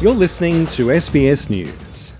You're listening to SBS News.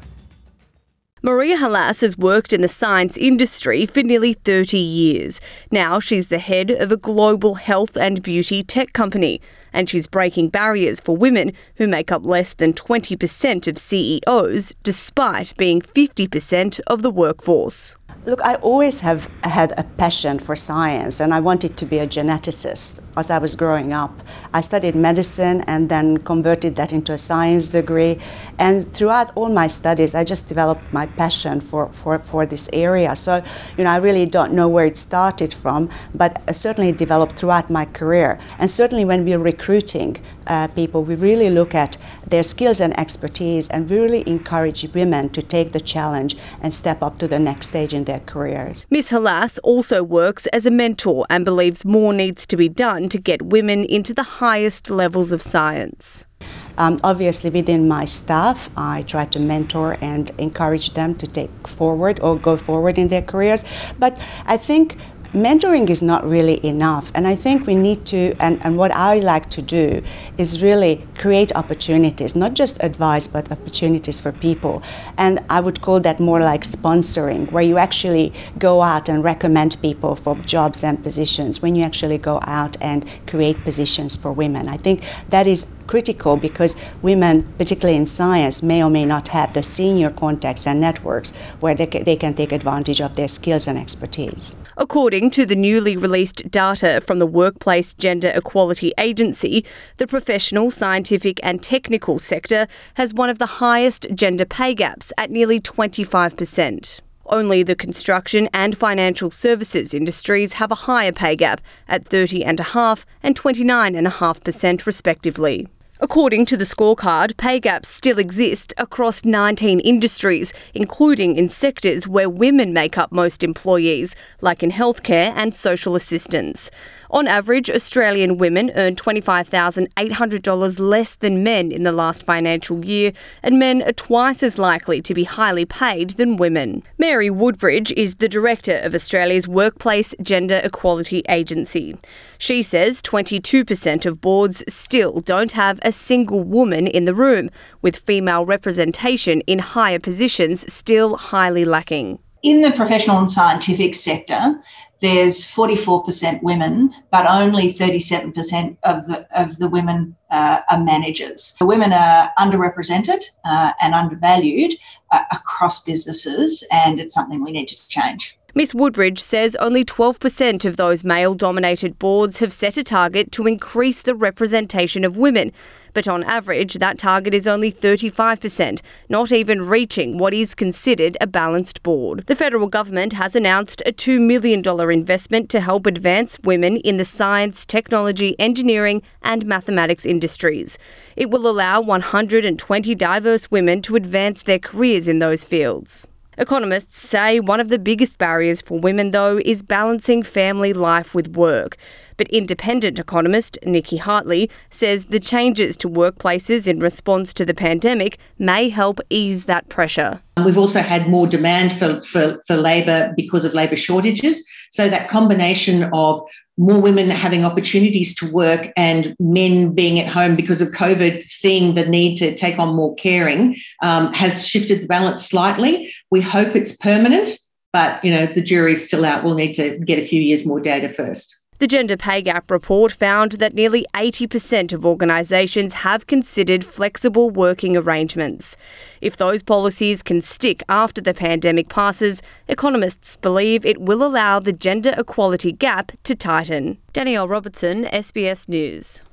Maria Halas has worked in the science industry for nearly 30 years. Now she's the head of a global health and beauty tech company, and she's breaking barriers for women who make up less than 20% of CEOs, despite being 50% of the workforce. Look, I always have had a passion for science, and I wanted to be a geneticist as I was growing up. I studied medicine and then converted that into a science degree. And throughout all my studies, I just developed my passion for this area. So, I really don't know where it started from, but certainly developed throughout my career. And certainly when we're recruiting people, we really look at their skills and expertise, and we really encourage women to take the challenge and step up to the next stage in their careers. Ms. Halas also works as a mentor and believes more needs to be done to get women into the highest levels of science. Obviously, within my staff, I try to mentor and encourage them to take forward or go forward in their careers. But I think mentoring is not really enough, and I think we need to, and what I like to do is really create opportunities, not just advice, but opportunities for people. And I would call that more like sponsoring, where you actually go out and recommend people for jobs and positions, when you actually go out and create positions for women. I think that is critical because women, particularly in science, may or may not have the senior contacts and networks where they can take advantage of their skills and expertise. According to the newly released data from the Workplace Gender Equality Agency, the professional, scientific and technical sector has one of the highest gender pay gaps at nearly 25%. Only the construction and financial services industries have a higher pay gap at 30.5% and 29.5% respectively. According to the scorecard, pay gaps still exist across 19 industries, including in sectors where women make up most employees, like in healthcare and social assistance. On average, Australian women earn $25,800 less than men in the last financial year, and men are twice as likely to be highly paid than women. Mary Woodbridge is the director of Australia's Workplace Gender Equality Agency. She says 22% of boards still don't have a single woman in the room, with female representation in higher positions still highly lacking. In the professional and scientific sector, there's 44% women, but only 37% of the women are managers. The women are underrepresented and undervalued across businesses, and it's something we need to change. Ms Woodbridge says only 12% of those male-dominated boards have set a target to increase the representation of women. But on average, that target is only 35%, not even reaching what is considered a balanced board. The federal government has announced a $2 million investment to help advance women in the science, technology, engineering and mathematics industries. It will allow 120 diverse women to advance their careers in those fields. Economists say one of the biggest barriers for women, though, is balancing family life with work. But independent economist Nikki Hartley says the changes to workplaces in response to the pandemic may help ease that pressure. We've also had more demand for labour because of labour shortages. So that combination of more women having opportunities to work and men being at home because of COVID, seeing the need to take on more caring, has shifted the balance slightly. We hope it's permanent, but, the jury's still out. We'll need to get a few years more data first. The Gender Pay Gap report found that nearly 80% of organisations have considered flexible working arrangements. If those policies can stick after the pandemic passes, economists believe it will allow the gender equality gap to tighten. Danielle Robertson, SBS News.